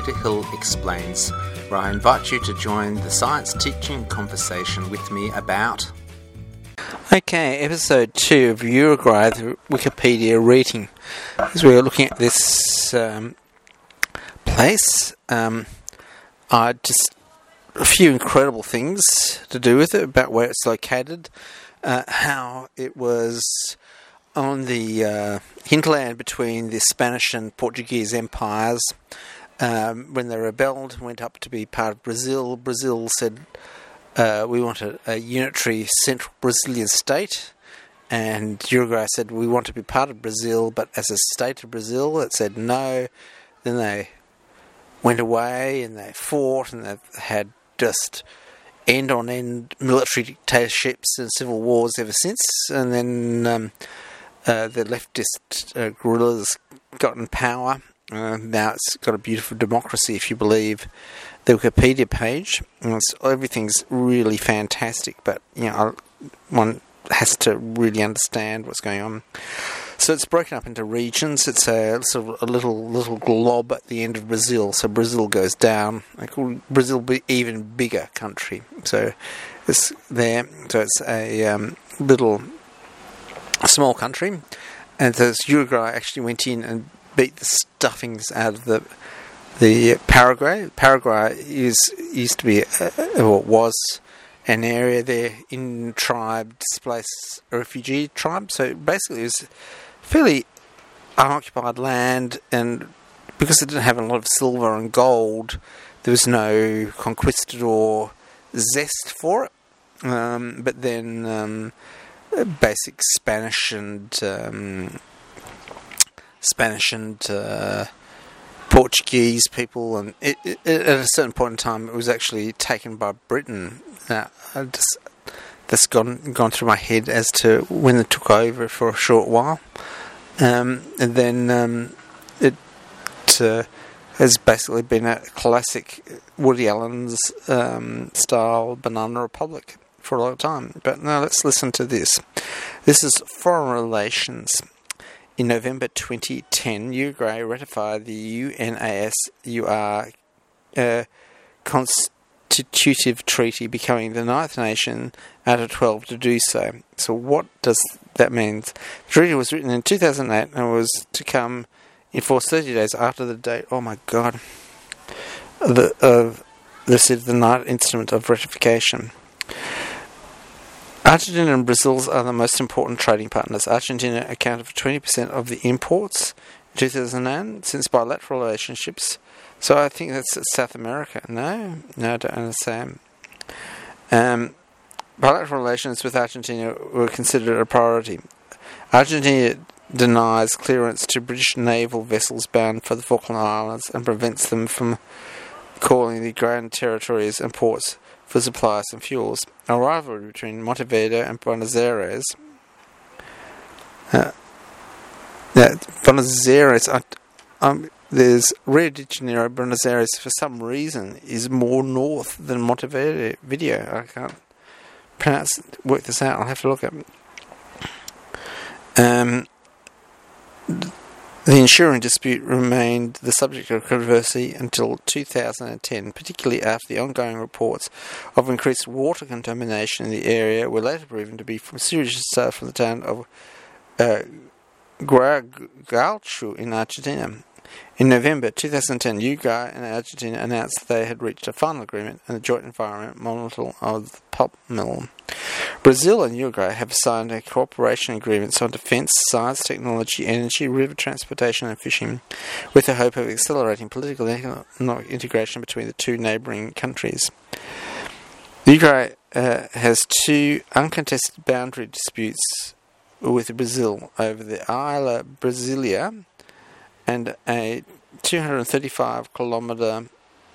Peter Hill Explains, where I invite you to join the science teaching conversation with me about... Okay, episode 2 of Uruguay, the Wikipedia reading. As we were looking at this place, a few incredible things to do with it, about where it's located, how it was on the hinterland between the Spanish and Portuguese empires. When they rebelled, went up to be part of Brazil. Brazil said, we want a unitary central Brazilian state, and Uruguay said, we want to be part of Brazil, but as a state of Brazil. It said no. Then they went away and they fought, and they've had just end-on-end military dictatorships and civil wars ever since. And then the leftist guerrillas got in power. Now it's got a beautiful democracy, if you believe the Wikipedia page. And everything's really fantastic, but one has to really understand what's going on. So it's broken up into regions. It's a sort of a little glob at the end of Brazil. So Brazil goes down. I call Brazil be even bigger country. So it's there. So it's a small country, and so Uruguay actually went in and beat the stuffings out of the Paraguay. Paraguay used to be was an area there in tribe, displaced refugee tribe. So basically it was fairly unoccupied land, and because it didn't have a lot of silver and gold, there was no conquistador zest for it. But then basic Spanish and Portuguese people, and at a certain point in time, it was actually taken by Britain. Now, that's gone through my head as to when it took over for a short while, and then it has basically been a classic Woody Allen's style banana republic for a long time. But now let's listen to this. This is Foreign Relations. In November 2010, Uruguay ratified the UNASUR Constitutive Treaty, becoming the 9th nation out of 12 to do so. So what does that mean? The treaty was written in 2008 and was to come in force 30 days after the date, oh my god, the 9th instrument of ratification. Argentina and Brazil are the most important trading partners. Argentina accounted for 20% of the imports in 2009 since bilateral relationships. So I think that's South America. No, I don't understand. Bilateral relations with Argentina were considered a priority. Argentina denies clearance to British naval vessels bound for the Falkland Islands and prevents them from calling the Grand Territories and ports for supplies and fuels. A rivalry between Montevideo and Buenos Aires. Buenos Aires, there's Rio de Janeiro. Buenos Aires, for some reason, is more north than Montevideo. I can't work this out. I'll have to look at it. The ensuing dispute remained the subject of controversy until 2010, particularly after the ongoing reports of increased water contamination in the area were later proven to be from sewage discharge from the town of Guaragachú in Argentina. In November 2010, Uruguay and Argentina announced that they had reached a final agreement on the joint environmental of the pulp mill. Brazil and Uruguay have signed a cooperation agreements on defence, science, technology, energy, river transportation and fishing, with the hope of accelerating political and economic integration between the two neighbouring countries. Uruguay has 2 uncontested boundary disputes with Brazil over the Ilha Brasilia and a 235-kilometre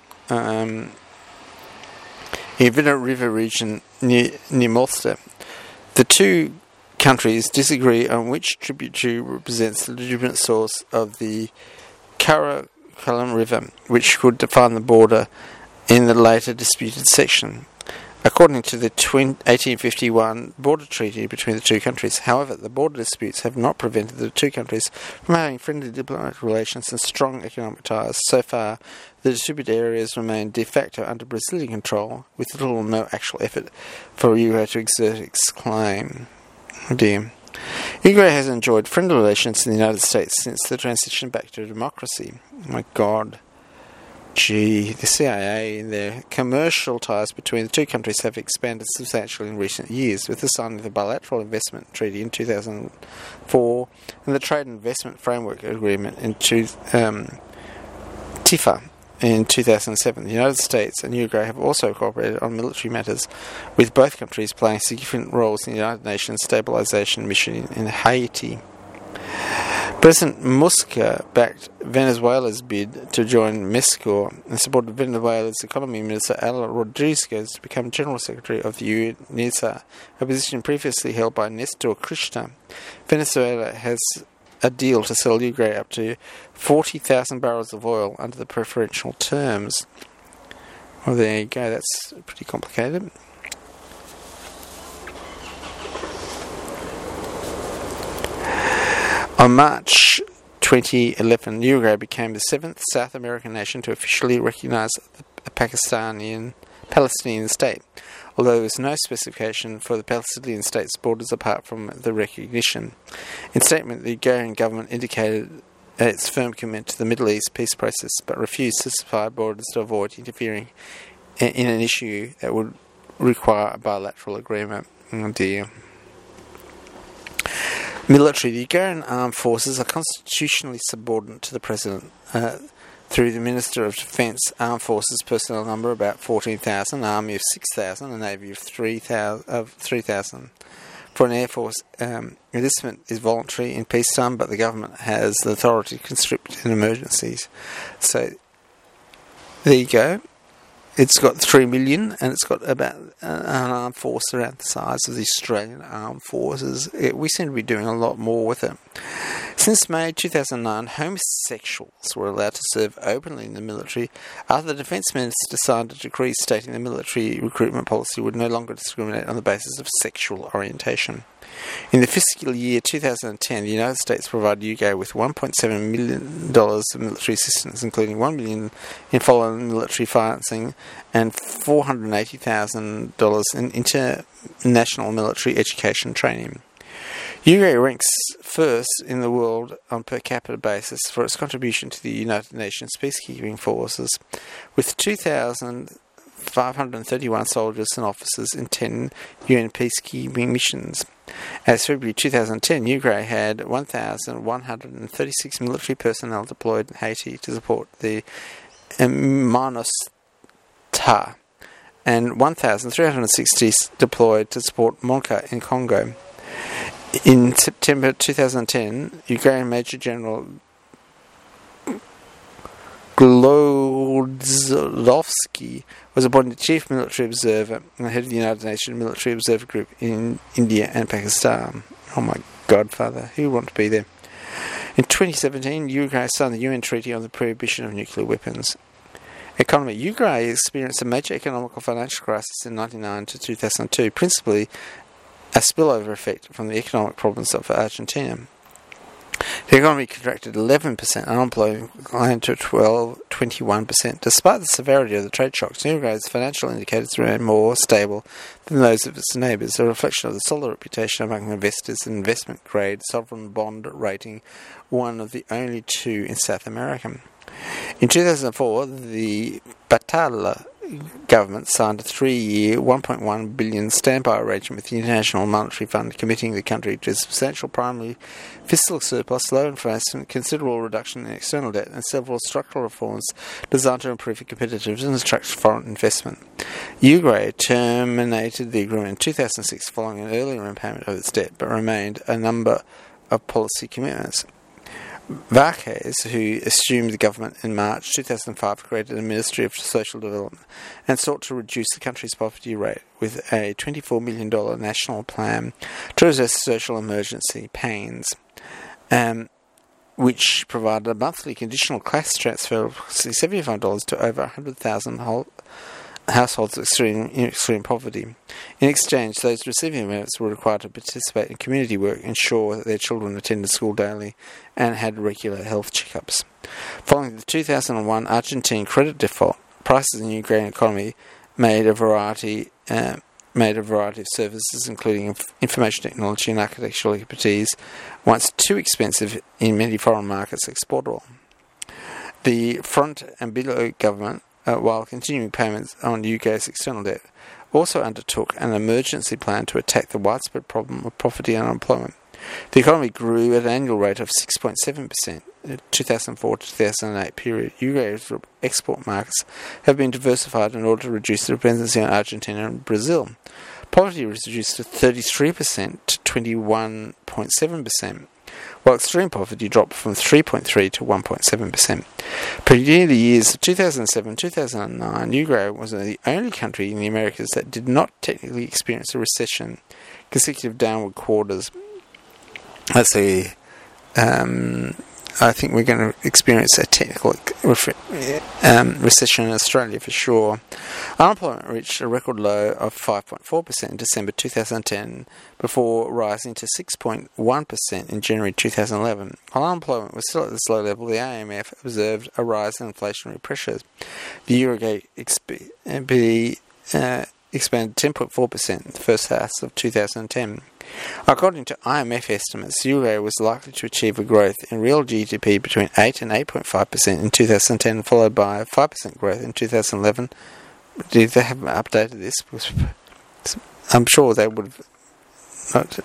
Evina River region near Mostar. The two countries disagree on which tributary represents the legitimate source of the Caracoram River, which could define the border in the later disputed section. according to the 1851 border treaty between the two countries. However, the border disputes have not prevented the two countries from having friendly diplomatic relations and strong economic ties. So far, the disputed areas remain de facto under Brazilian control, with little or no actual effort for Uruguay to exert its claim. Oh dear. Uruguay has enjoyed friendly relations in the United States since the transition back to democracy. Oh my God. Gee, the CIA and their commercial ties between the two countries have expanded substantially in recent years, with the signing of the Bilateral Investment Treaty in 2004 and the Trade and Investment Framework Agreement in TIFA in 2007. The United States and Uruguay have also cooperated on military matters, with both countries playing significant roles in the United Nations Stabilization Mission in Haiti. President Muska backed Venezuela's bid to join MESCOR and supported Venezuela's Economy Minister Ala Rodriguez to become General Secretary of the UNISA, a position previously held by Nestor Kirchner. Venezuela has a deal to sell Uruguay up to 40,000 barrels of oil under the preferential terms. Well, there you go. That's pretty complicated. On March 2011, Uruguay became the seventh South American nation to officially recognize a Palestinian state, although there was no specification for the Palestinian state's borders apart from the recognition. In statement, the Uruguayan government indicated its firm commitment to the Middle East peace process, but refused to specify borders to avoid interfering in an issue that would require a bilateral agreement. Oh dear. Military. The Uruguayan armed forces are constitutionally subordinate to the President through the Minister of Defence. Armed Forces personnel number about 14,000, Army of 6,000, a Navy of 3,000. For an Air Force, enlistment is voluntary in peacetime, but the government has the authority to conscript in emergencies. So, there you go. It's got 3 million, and it's got about an armed force around the size of the Australian Armed Forces. We seem to be doing a lot more with it. Since May 2009, homosexuals were allowed to serve openly in the military after the Defence Minister signed a decree stating the military recruitment policy would no longer discriminate on the basis of sexual orientation. In the fiscal year 2010, the United States provided Uruguay with $1.7 million of military assistance, including $1 million in foreign military financing and $480,000 in international military education training. Uruguay ranks first in the world on per capita basis for its contribution to the United Nations peacekeeping forces, with 2,531 soldiers and officers in 10 UN peacekeeping missions. As February 2010, Uruguay had 1,136 military personnel deployed in Haiti to support the MINUSTAH, and 1,360 deployed to support MONUCA in Congo. In September 2010, Uruguayan Major General Glodzowski was appointed Chief Military Observer and head of the United Nations Military Observer Group in India and Pakistan. Oh my godfather, who would want to be there? In 2017, Uruguay signed the UN Treaty on the Prohibition of Nuclear Weapons. Economy. Uruguay experienced a major economic and financial crisis in 1999 to 2002, principally a spillover effect from the economic problems of Argentina. The economy contracted 11%, unemployment climbed to 21%. Despite the severity of the trade shocks, Uruguay's financial indicators remain more stable than those of its neighbours, a reflection of the solid reputation among investors and investment-grade sovereign bond rating, one of the only two in South America. In 2004, the Batalla government signed a 3-year, $1.1 billion standby arrangement with the International Monetary Fund, committing the country to a substantial primary fiscal surplus, low inflation, considerable reduction in external debt, and several structural reforms designed to improve competitiveness and attract foreign investment. Uruguay terminated the agreement in 2006 following an earlier repayment of its debt, but remained a number of policy commitments. Vázquez, who assumed the government in March 2005, created a Ministry of Social Development and sought to reduce the country's poverty rate with a $24 million national plan to address social emergency pains, which provided a monthly conditional cash transfer of $75 to over 100,000 households in extreme poverty. In exchange, those receiving benefits were required to participate in community work, ensure that their children attended school daily, and had regular health checkups. Following the 2001 Argentine credit default, prices in the Ukrainian economy made a variety of services, including information technology and architectural expertise, once too expensive in many foreign markets, exportable. The Front and Below government, while continuing payments on UK's external debt, also undertook an emergency plan to attack the widespread problem of poverty and unemployment. The economy grew at an annual rate of 6.7% in the 2004 to 2008 period. UK's export markets have been diversified in order to reduce the dependency on Argentina and Brazil. Poverty was reduced to 33% to 21.7%, while extreme poverty dropped from 3.3% to 1.7%. Between the years of 2007 and 2009, Uruguay was the only country in the Americas that did not technically experience a recession, consecutive downward quarters. I think we're going to experience a technical recession in Australia for sure. Unemployment reached a record low of 5.4% in December 2010 before rising to 6.1% in January 2011. While unemployment was still at this low level, the IMF observed a rise in inflationary pressures. The Uruguay expanded 10.4% in the first half of 2010. According to IMF estimates, Uruguay was likely to achieve a growth in real GDP between 8 and 8.5% in 2010, followed by 5% growth in 2011. They haven't updated this, because I'm sure they would have not.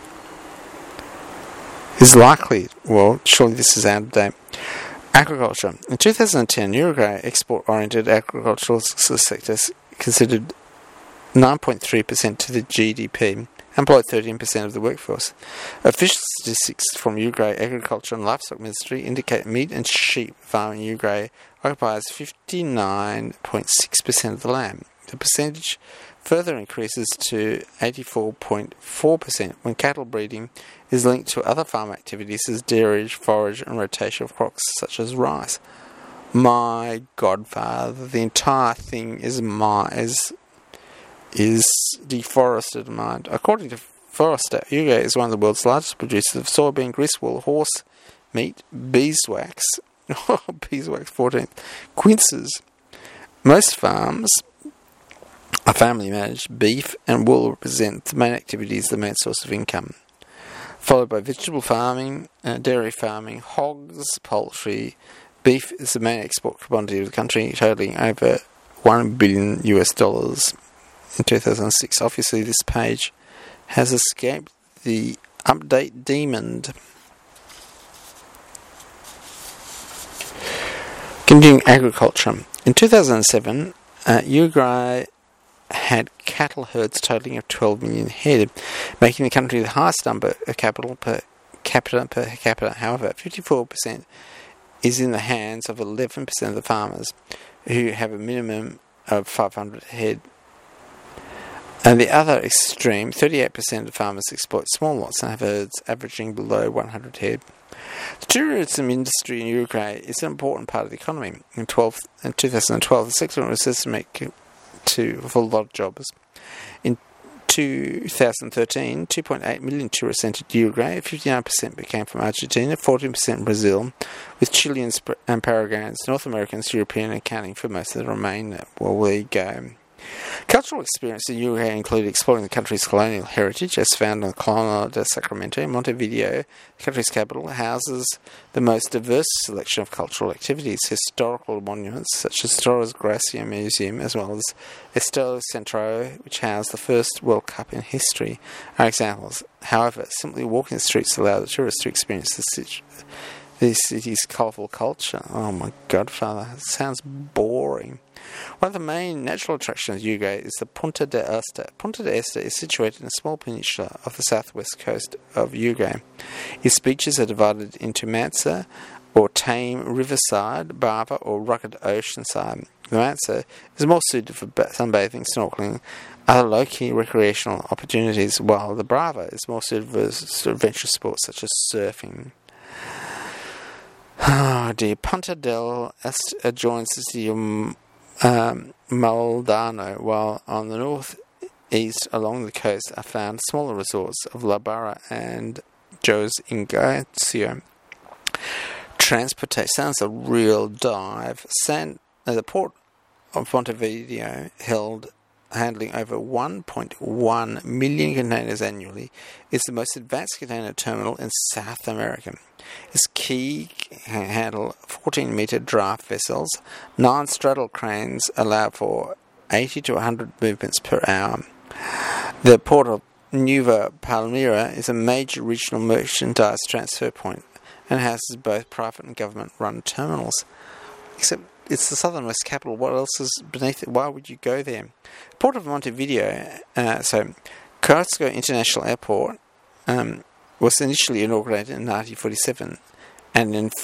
Is likely, well, surely this is out of date. Agriculture. In 2010, Uruguay export-oriented agricultural sectors considered 9.3% to the GDP, employed 13% of the workforce. Official statistics from Uruguay Agriculture and Livestock Ministry indicate meat and sheep farming in Uruguay occupies 59.6% of the land. The percentage further increases to 84.4% when cattle breeding is linked to other farm activities as dairy, forage and rotation of crops such as rice. My godfather, the entire thing is deforested mind. According to Forrester, Uruguay is one of the world's largest producers of soybean, grease wool, horse meat, beeswax, 14th, quinces. Most farms are family managed. Beef and wool represent the main activities, the main source of income, followed by vegetable farming, dairy farming, hogs, poultry. Beef is the main export commodity of the country, totaling over $1 billion in 2006. Obviously, this page has escaped the update demon. Continuing agriculture. In 2007, Uruguay had cattle herds totaling of 12 million head, making the country the highest number of cattle per capita. However, 54% is in the hands of 11% of the farmers, who have a minimum of 500 head. And the other extreme, 38% of farmers exploit small lots and have herds averaging below 100 head. The tourism industry in Uruguay is an important part of the economy. In 2012, the sector was estimated for a lot of jobs. In 2013, 2.8 million tourists entered Uruguay. 59% came from Argentina, 14% Brazil, with Chileans and Paraguayans, North Americans, European accounting for most of the remainder. Well, there you go. Cultural experience in Uruguay included exploring the country's colonial heritage, as found on the Colina de Sacramento. Montevideo, the country's capital, houses the most diverse selection of cultural activities. Historical monuments such as Torres Gracia Museum, as well as Estadio Centro, which housed the first World Cup in history, are examples. However, simply walking the streets allow the tourists to experience the city's colourful culture. Oh my godfather, it sounds boring. One of the main natural attractions of Uruguay is the Punta de Este. Punta de Este is situated in a small peninsula off the southwest coast of Uruguay. Its beaches are divided into Mansa, or tame riverside, Brava, or rugged oceanside. The Mansa is more suited for sunbathing, snorkeling, other low-key recreational opportunities, while the Brava is more suited for adventure sports such as surfing. Oh dear. Punta del Este adjoins the city of Maldano, while on the northeast along the coast are found smaller resorts of La Barra and Jos Ignacio. Transportation sounds a real dive. The port of Montevideo, handling over 1.1 million containers annually, is the most advanced container terminal in South America. Its quay can handle 14-metre draft vessels. 9 straddle cranes allow for 80 to 100 movements per hour. The port of Nueva Palmira is a major regional merchandise transfer point and houses both private and government-run terminals. Except it's the southernmost capital. What else is beneath it? Why would you go there? Port of Montevideo, Carrasco International Airport, was initially inaugurated in 1947, and in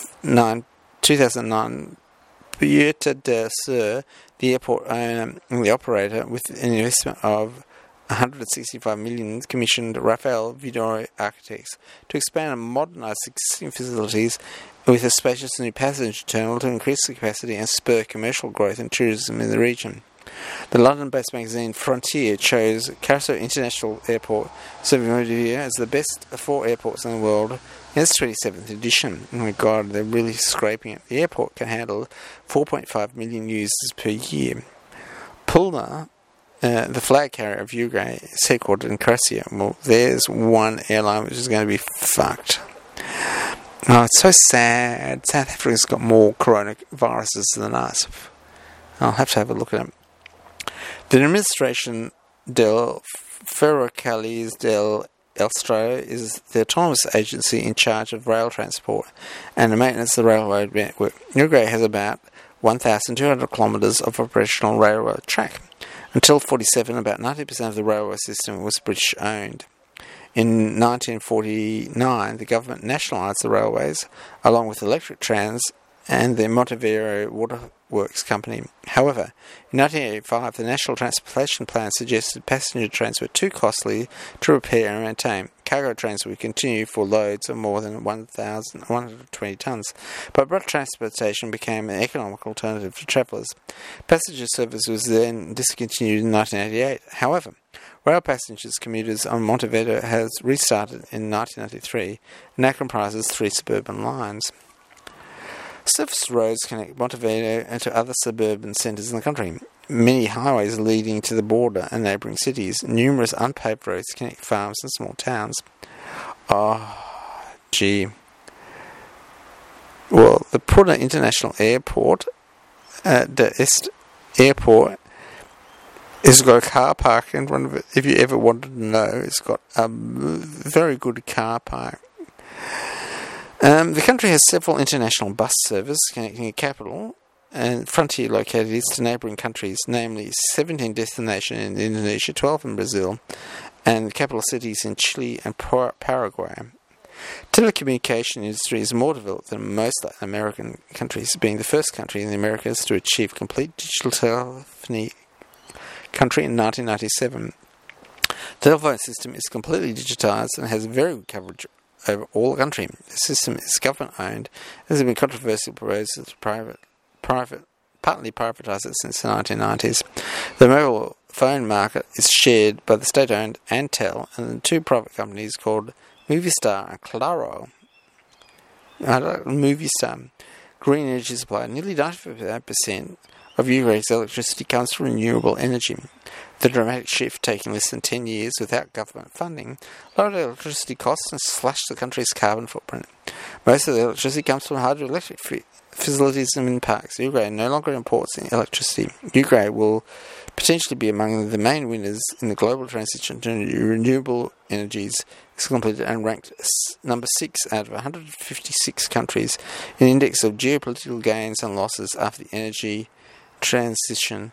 2009, Puerta del Sur, the airport owner and the operator, with an investment of 165 million, commissioned Rafael Vidori Architects to expand and modernise existing facilities with a spacious new passenger terminal to increase the capacity and spur commercial growth and tourism in the region. The London-based magazine Frontier chose Carrasco International Airport, serving Montevideo as the best of 4 airports in the world in its 27th edition. Oh my God, they're really scraping it. The airport can handle 4.5 million users per year. Pulma, the flag carrier of Uruguay, is headquartered in Croatia. Well, there's one airline which is going to be fucked. Oh, it's so sad. South Africa's got more coronaviruses than us. I'll have to have a look at them. The Administración del Ferrocarriles del Estado is the autonomous agency in charge of rail transport and the maintenance of the railroad network. Uruguay has about 1,200 kilometres of operational railroad track. Until 1947, about 90% of the railway system was British-owned. In 1949, the government nationalised the railways, along with electric trams and the Montevideo Waterworks Company. However, in 1985, the National Transportation Plan suggested passenger trains were too costly to repair and maintain. Cargo trains would continue for loads of more than 1,120 tonnes, but road transportation became an economic alternative for travellers. Passenger service was then discontinued in 1988. However, rail passengers commuters on Montevideo has restarted in 1993 and now comprises 3 suburban lines. Surface roads connect Montevideo and to other suburban centres in the country. Many highways leading to the border and neighbouring cities. Numerous unpaved roads connect farms and small towns. Oh, gee. Well, the Puna International Airport, the Est Airport, has got a car park in front of it. If you ever wanted to know, it's got a very good car park. The country has several international bus services connecting the capital and frontier localities to neighbouring countries, namely 17 destinations in Indonesia, 12 in Brazil, and capital cities in Chile and Paraguay. Telecommunication industry is more developed than most Latin American countries, being the first country in the Americas to achieve complete digital telephony country in 1997. The telephone system is completely digitised and has very good coverage over all the country. The system is government-owned and has been controversial proposals to partly privatised it since the 1990s. The mobile phone market is shared by the state-owned Antel and 2 private companies called Movistar and Claro. Movistar. Green energy supply. Nearly 95% of Uruguay's electricity comes from renewable energy. The dramatic shift, taking less than 10 years without government funding, lowered electricity costs and slashed the country's carbon footprint. Most of the electricity comes from hydroelectric facilities and wind parks. Uruguay no longer imports electricity. Uruguay will potentially be among the main winners in the global transition to renewable energies. It's completed and ranked number 6 out of 156 countries in the index of geopolitical gains and losses after the energy transition.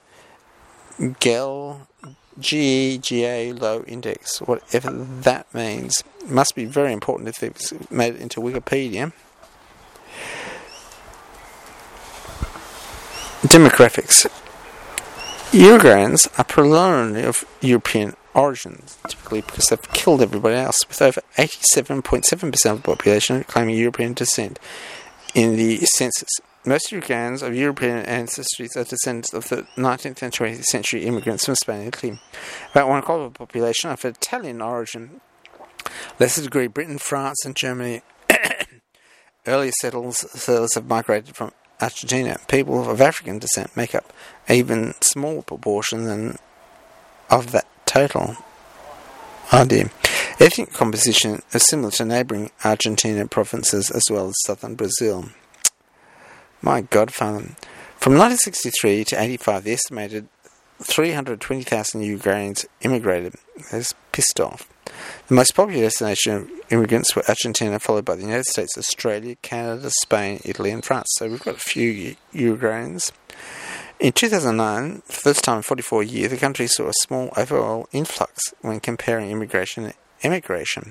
GEGA low index, whatever that means. It must be very important if they've made it into Wikipedia. Demographics. Uruguayans are predominantly of European origins, typically because they've killed everybody else, with over 87.7% of the population claiming European descent in the census. Most Uruguayans of European ancestry are descendants of the 19th and 20th century immigrants from Spain and Italy. About 1/4 of the population are of Italian origin. Lesser degree Britain, France and Germany. Earlier settlers have migrated from Argentina. People of African descent make up an even smaller proportion of that total. Oh dear. Ethnic composition is similar to neighbouring Argentina provinces as well as southern Brazil. My God, Father. From 1963 to 1985, the estimated 320,000 Uruguayans immigrated. That's pissed off. The most popular destination of immigrants were Argentina, followed by the United States, Australia, Canada, Spain, Italy and France. So we've got a few Uruguayans. In 2009, for the first time in 44 years, the country saw a small overall influx when comparing immigration and emigration.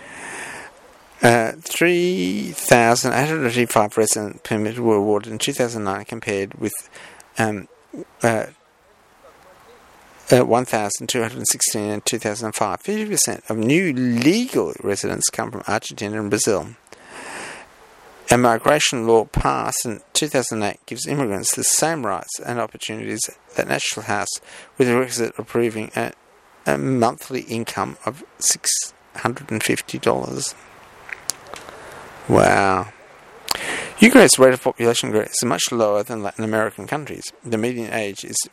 3,885 resident permits were awarded in 2009 compared with 1,216 in 2005. 50% of new legal residents come from Argentina and Brazil. A migration law passed in 2008 gives immigrants the same rights and opportunities that National House, with the requisite of proving a monthly income of $650. Wow. Uruguay's rate of population growth is much lower than Latin American countries. The median age is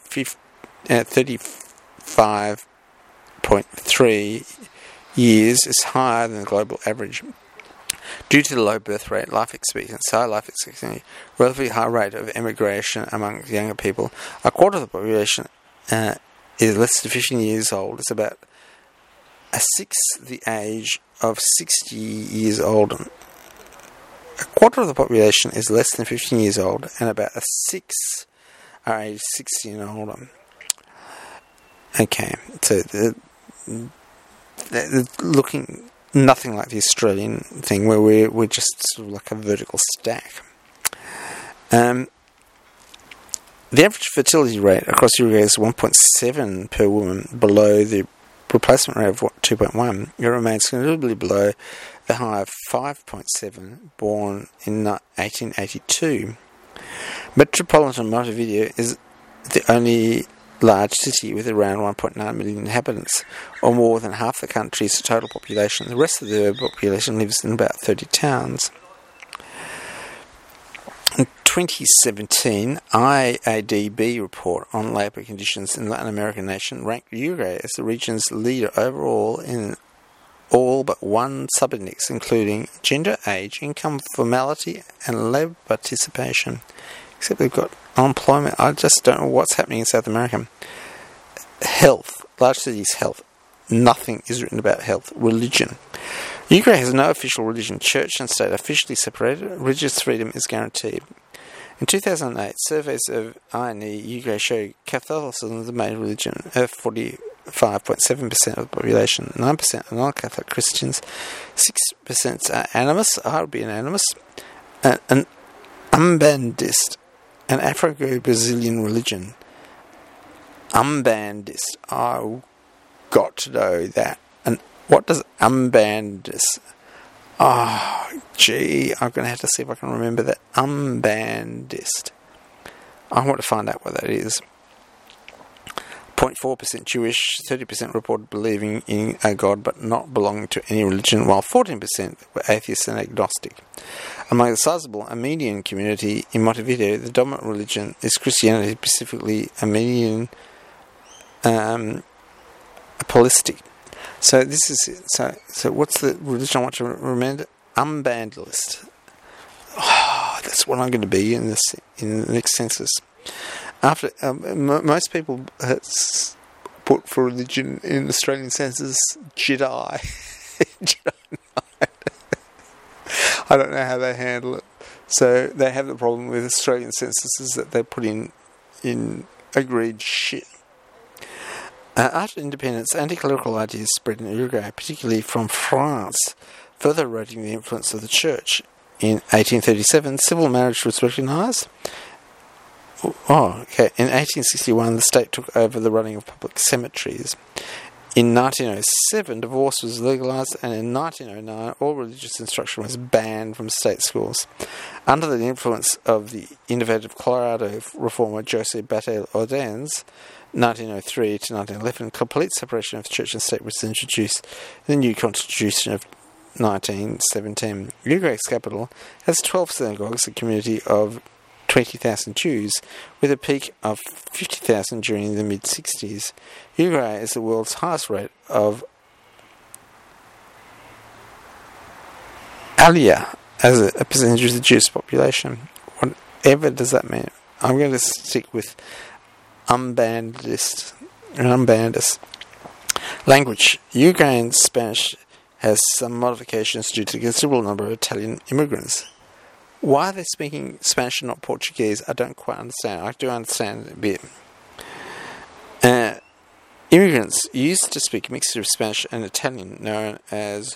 35.3 years, is higher than the global average. Due to the low birth rate, life expectancy, relatively high rate of emigration among younger people, 1/4 of the population is less than 15 years old. It's about a sixth the age of 60 years old. 1/4 of the population is less than 15 years old, and about a sixth are aged 60 and older. Okay, so they're looking nothing like the Australian thing, where we're just sort of like a vertical stack. The average fertility rate across Uruguay is 1.7 per woman, below the replacement rate of 2.1. It remains considerably below the high of 5.7 born in 1882. Metropolitan Montevideo is the only large city with around 1.9 million inhabitants, or more than half the country's total population. The rest of the population lives in about 30 towns. In 2017, IADB report on labour conditions in Latin American nation ranked Uruguay as the region's leader overall in all but one subindex, including gender, age, income, formality, and labour participation. Except they've got unemployment. I just don't know what's happening in South America. Health. Large cities' health. Nothing is written about health. Religion. Uruguay has no official religion. Church and state are officially separated. Religious freedom is guaranteed. In 2008, surveys of INE Uruguay show Catholicism the main religion, 45.7% of the population, 9% are non-Catholic Christians, 6% are animist, I would be an animist, an Umbandist, an Afro-Brazilian religion. Umbandist. I've got to know that. And what does Umbandist? Oh, gee, I'm going to have to see if I can remember that. Umbandist. I want to find out what that is. 0.4% Jewish, 30% reported believing in a God but not belonging to any religion, while 14% were atheists and agnostic. Among the sizable Armenian community in Montevideo, the dominant religion is Christianity, specifically Armenian Apostolic. So this is so. What's the religion I want to remember? Umbandist. Oh, that's what I'm going to be in the next census. After most people put for religion in Australian census Jedi. I don't know how they handle it. So they have the problem with Australian censuses that they put in agreed shit. After independence, anti-clerical ideas spread in Uruguay, particularly from France, further eroding the influence of the church. In 1837, civil marriage was recognised. In 1861, the state took over the running of public cemeteries. In 1907, divorce was legalized, and in 1909, all religious instruction was banned from state schools. Under the influence of the innovative Colorado reformer Jose Batlle Ordaz, 1903 to 1911, complete separation of church and state was introduced in the new Constitution of 1917. Uruguay's capital has 12 synagogues, a community of 20,000 Jews, with a peak of 50,000 during the mid-60s. Uruguay is the world's highest rate of aliyah as a percentage of the Jewish population. Whatever does that mean? I'm going to stick with unbandist. Language. Uruguayan Spanish has some modifications due to the considerable number of Italian immigrants. Why are they speaking Spanish and not Portuguese? I don't quite understand. I do understand it a bit. Immigrants used to speak a mixture of Spanish and Italian known as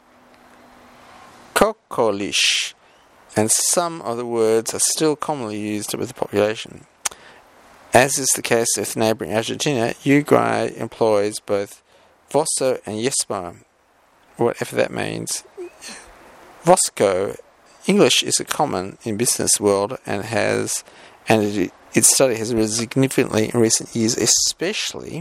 cocolish, and some of the words are still commonly used with the population. As is the case with neighbouring Argentina, Uruguay employs both vosso and yesmo, whatever that means. Vosco English is a common in business world its study has risen significantly in recent years, especially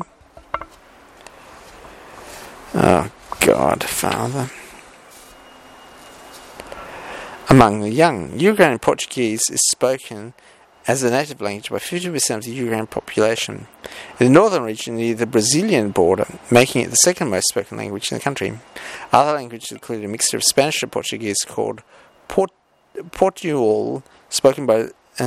among the young. Uruguayan Portuguese is spoken as a native language by 50% of the Uruguayan population. In the northern region near the Brazilian border, making it the second most spoken language in the country. Other languages include a mixture of Spanish and Portuguese called Portugal, spoken in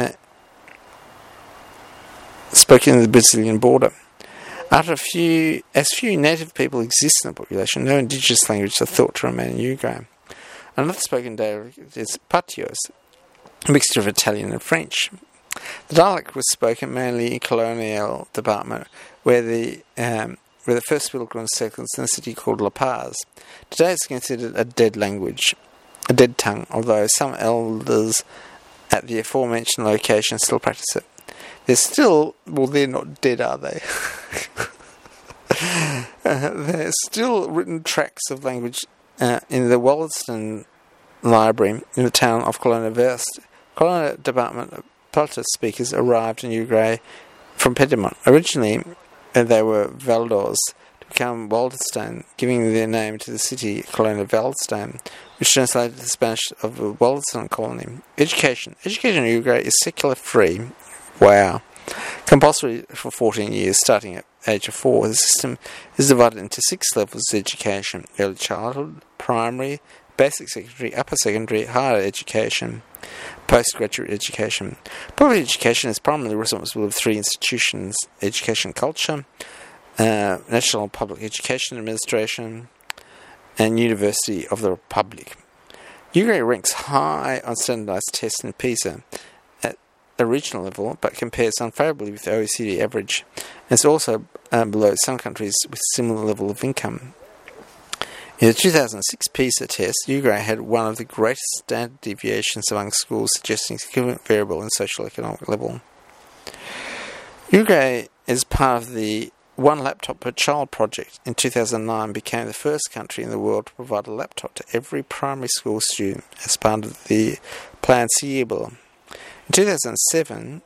the Brazilian border. As few native people exist in the population, no indigenous languages are thought to remain in Uruguay. Another spoken dialect is Patios, a mixture of Italian and French. The dialect was spoken mainly in colonial department, where the first pilgrims settled in a city called La Paz. Today it's considered a dead language, a dead tongue, although some elders at the aforementioned location still practice it. They're not dead, are they? There's still written tracts of language in the Wollaston Library in the town of Colona Veste. Colona department of Plata speakers arrived in Uruguay from Piedmont. Originally, they were Valdors, to become Waldstein, giving their name to the city Colona Waldstein, which translated the Spanish of the Wollaston colony. Education. Education in Uruguay is secular free. Wow. Compulsory for 14 years, starting at age of 4. The system is divided into 6 levels of education: early childhood, primary, basic secondary, upper secondary, higher education, postgraduate education. Public education is primarily responsible of 3 institutions: Education Culture, National Public Education Administration, and University of the Republic. Uruguay ranks high on standardized tests in PISA at the regional level, but compares unfavorably with the OECD average, and is also below some countries with similar level of income. In the 2006 PISA test, Uruguay had one of the greatest standard deviations among schools, suggesting significant variable in social economic level. Uruguay, as part of the One Laptop Per Child project in 2009, became the first country in the world to provide a laptop to every primary school student as part of the Plan Cielo. In 2007,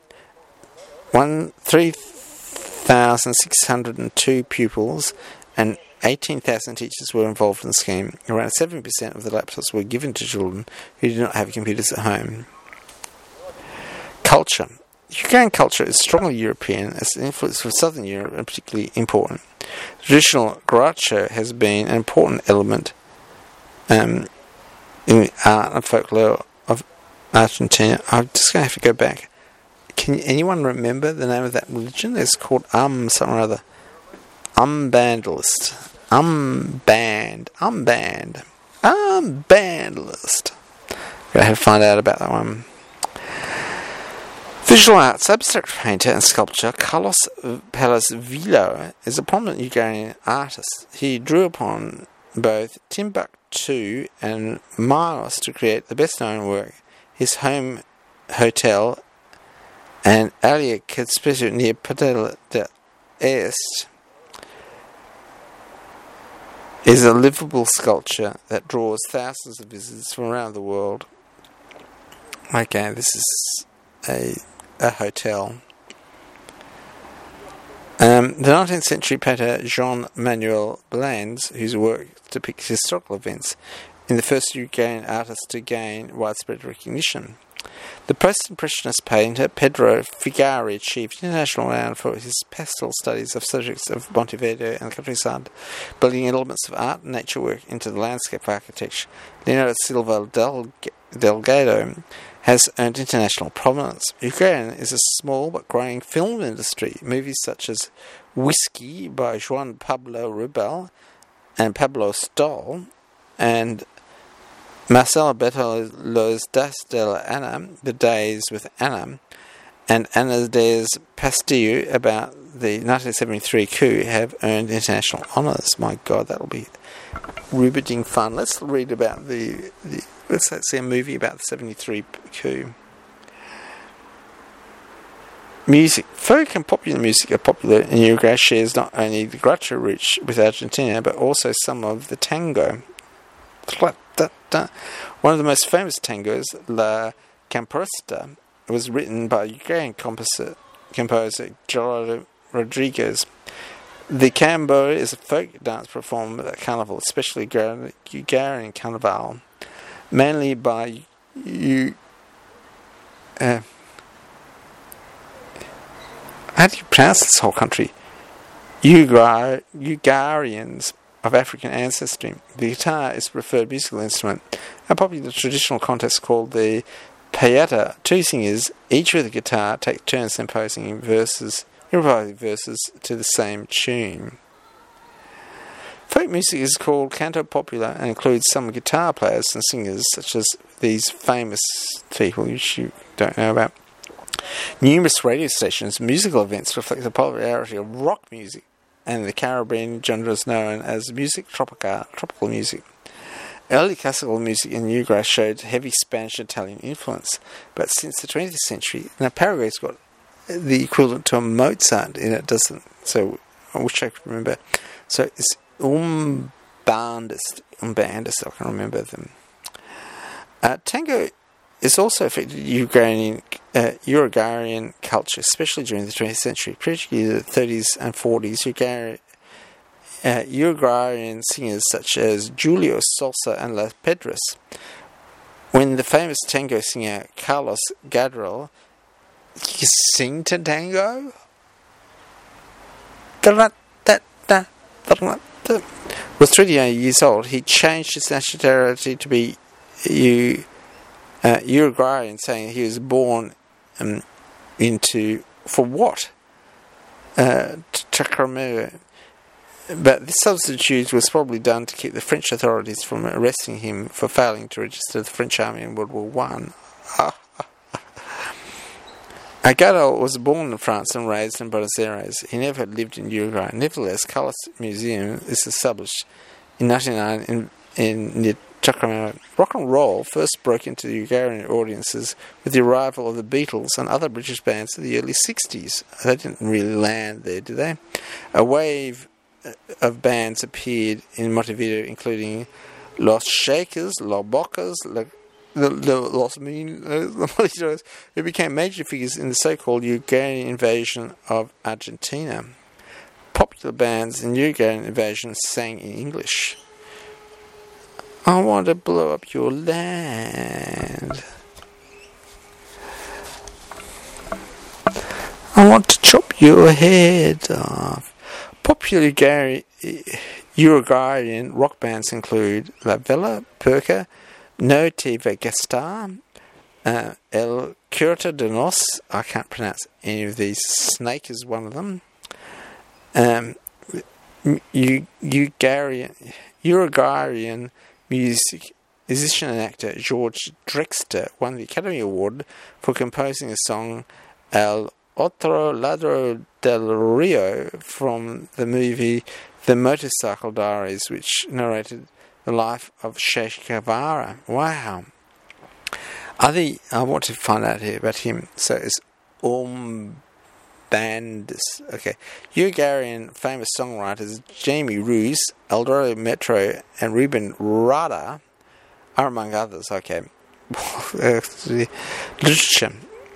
3,602 pupils and 18,000 teachers were involved in the scheme. Around 7% of the laptops were given to children who did not have computers at home. Culture. Uruguayan culture is strongly European, as the influence from Southern Europe is particularly important. Traditional guaracha has been an important element in the art and folklore of Argentina. I'm just going to have to go back. Can anyone remember the name of that religion? It's called something or other. Umbandalist. Umbandalist. Gotta have to find out about that one. Visual arts. Abstract painter and sculptor Carlos Pérez Vilo is a prominent Uruguayan artist. He drew upon both Timbuktu and Miles to create the best-known work, his home hotel and Alia Caspito near Padilla de Este. is a livable sculpture that draws thousands of visitors from around the world. Okay, this is a hotel. The 19th century painter Jean-Manuel Balans, whose work depicts historical events, in the first Uruguayan artist to gain widespread recognition. The post-impressionist painter Pedro Figari achieved international renown for his pastel studies of subjects of Montevideo and the countryside, building elements of art and nature work into the landscape architecture. Leonardo Silva Delgado has earned international prominence. Uruguay is a small but growing film industry. Movies such as Whiskey by Juan Pablo Rubal and Pablo Stoll and Marcelo Bertolo's Das de la Ana, The Days with Anna, and Ana des Pastillo about the 1973 coup have earned international honours. My God, that'll be riveting fun. Let's read about let's see a movie about the 73 coup. Music. Folk and popular music are popular in Uruguay, shares not only the Groucho roots with Argentina, but also some of the tango. One of the most famous tangos, La Camporesta, was written by Uruguayan composer Gerardo Rodriguez. The cambo is a folk dance performed at Carnival, especially Uruguayan Carnival, mainly by how do you pronounce this whole country? Uruguayans of African ancestry. The guitar is the preferred musical instrument. A popular traditional contest called the Payata. Two singers, each with a guitar, take turns improvising verses to the same tune. Folk music is called canto popular and includes some guitar players and singers, such as these famous people you don't know about. Numerous radio stations, musical events reflect the popularity of rock music and the Caribbean genres known as music tropical music. Early classical music in Uruguay showed heavy Spanish and Italian influence, but since the 20th century, now Paraguay's got the equivalent to a Mozart in it, doesn't? So I wish I could remember. So it's umbandist, I can remember them. Tango is also affected Uruguayan culture, especially during the 20th century, particularly the 30s and 40s. Uruguayan singers such as Julio Sosa and Las Pedras. When the famous tango singer Carlos Gardel, you sing to tango? Was 28 years old, he changed his nationality to be Uruguayan, saying he was born for what? Chacramero. But this substitute was probably done to keep the French authorities from arresting him for failing to register the French army in World War I. Agado was born in France and raised in Buenos Aires. He never lived in Uruguay. Nevertheless, Carlos Museum is established in 1999 in Chacramero. Rock and roll first broke into the Uruguayan audiences with the arrival of the Beatles and other British bands in the early 60s. They didn't really land there, did they? A wave of bands appeared in Montevideo, including Los Shakers, Los Bocas, Los Molinos, who became major figures in the so-called Uruguayan invasion of Argentina. Popular bands in Uruguayan invasion sang in English. I want to blow up your land. I want to chop your head off. Popular Uruguayan rock bands include La Vela, Perca, No Te Va Gastar, El Curta de Nos, I can't pronounce any of these, Snake is one of them, Uruguayan musician and actor George Drexler won the Academy Award for composing the song El Otro Lado del Rio from the movie The Motorcycle Diaries, which narrated the life of Che Guevara. Wow. I want to find out here about him. So it's Bandis. Okay. Uruguayan famous songwriters Jamie Ruiz, Eldorado Metro, and Ruben Rada are among others. Okay. Literature.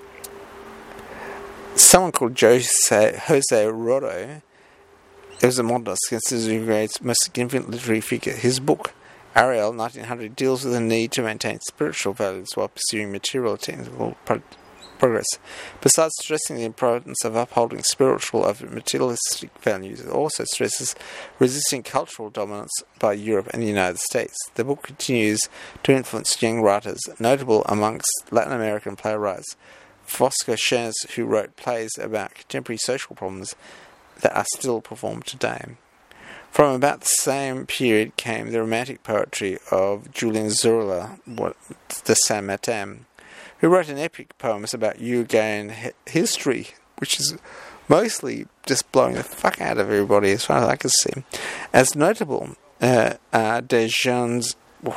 Someone called Jose Rodo was a modernist, considered Uruguay's most significant literary figure. His book, Ariel, 1900, deals with the need to maintain spiritual values while pursuing material technical progress. Besides stressing the importance of upholding spiritual over materialistic values, it also stresses resisting cultural dominance by Europe and the United States. The book continues to influence young writers, notable amongst Latin American playwrights Fosco Scherz, who wrote plays about contemporary social problems that are still performed today. From about the same period came the romantic poetry of Julian Zurla de Saint Martin, who wrote an epic poems about Uruguayan history, which is mostly just blowing the fuck out of everybody as far as I can see. As notable, De Jeunes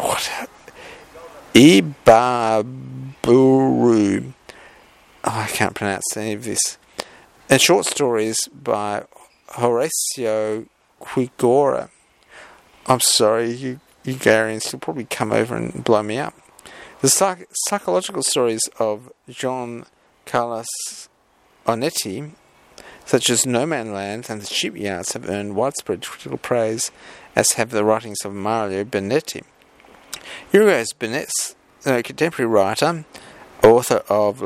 Ibarburu, I can't pronounce any of this, and short stories by Horacio Quigora. I'm sorry, you Hungarians, you'll probably come over and blow me up. The psychological stories of John Carlos Onetti, such as No Man Land and The Shipyards, have earned widespread critical praise, as have the writings of Mario Benetti. Uruguay's Benetti, a contemporary writer, author of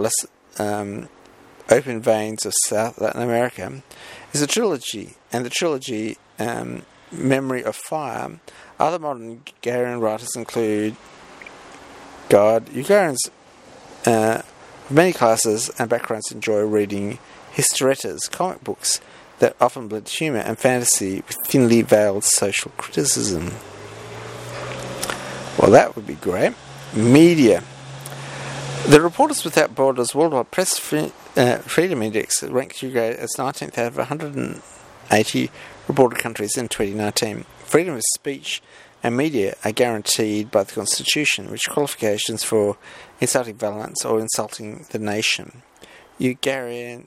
Open Veins of South Latin America, is a trilogy, and the trilogy Memory of Fire. Other modern Uruguayan writers include Uruguayans of many classes and backgrounds enjoy reading historietas, comic books that often blend humour and fantasy with thinly veiled social criticism. Well, that would be great. Media. The Reporters Without Borders Worldwide Press Freedom Index ranked Uruguay as 19th out of 180 reported countries in 2019. Freedom of speech and media are guaranteed by the Constitution, which qualifications for inciting violence or insulting the nation. Uruguayans,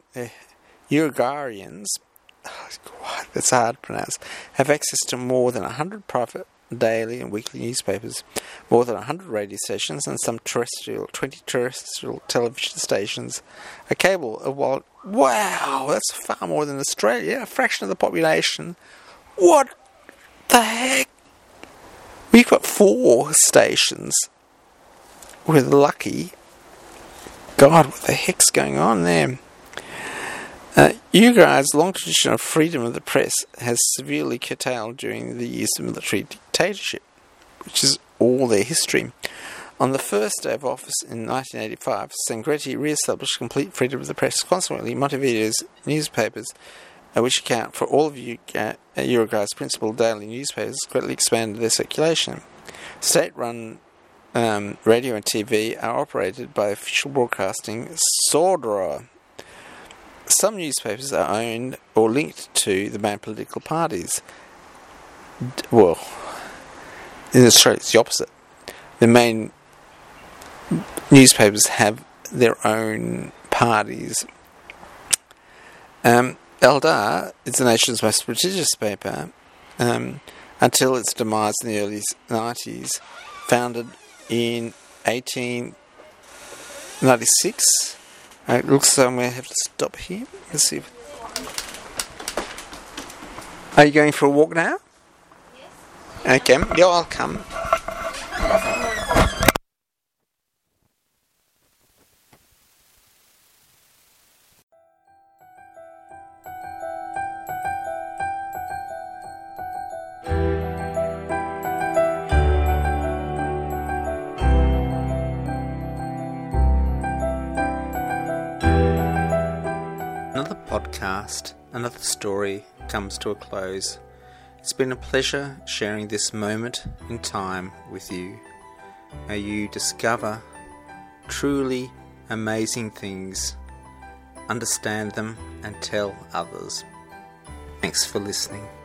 that's hard to pronounce, have access to more than 100 private daily and weekly newspapers, more than 100 radio stations, and some 20 terrestrial television stations. A cable, wow, that's far more than Australia, a fraction of the population. What the heck? We've got 4 stations. We're lucky. God, what the heck's going on there? Uruguay's long tradition of freedom of the press has severely curtailed during the years of military dictatorship, which is all their history. On the first day of office in 1985, Sangretti re-established complete freedom of the press. Consequently, Montevideo's newspapers, which account for all of Uruguay's principal daily newspapers, greatly expanded their circulation. State-run radio and TV are operated by official broadcasting Sodra. Some newspapers are owned or linked to the main political parties. Well, in Australia it's the opposite. The main newspapers have their own parties. El Dar is the nation's most prestigious paper until its demise in the early 90s. Founded in 1896. It looks like I'm going to have to stop here. Let's see. Are you going for a walk now? Yes. Okay. Yeah, I'll come. Another podcast, another story comes to a close. It's been a pleasure sharing this moment in time with you. May you discover truly amazing things, understand them, and tell others. Thanks for listening.